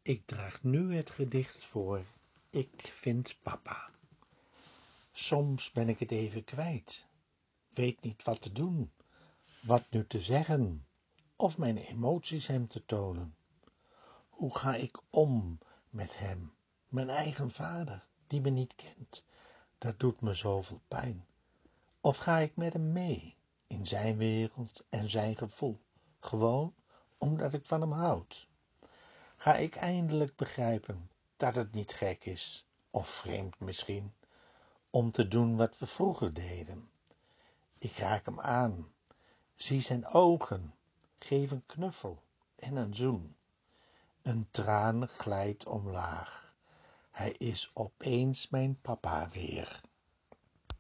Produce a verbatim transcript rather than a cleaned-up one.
Ik draag nu het gedicht voor. Ik vind papa. Soms ben ik het even kwijt, weet niet wat te doen, wat nu te zeggen, of mijn emoties hem te tonen. Hoe ga ik om met hem, mijn eigen vader, die me niet kent? Dat doet me zoveel pijn. Of ga ik met hem mee, in zijn wereld en zijn gevoel, gewoon omdat ik van hem houd? Ga ik eindelijk begrijpen dat het niet gek is, of vreemd misschien, om te doen wat we vroeger deden? Ik raak hem aan, zie zijn ogen, geef een knuffel en een zoen. Een traan glijdt omlaag, hij is opeens mijn papa weer.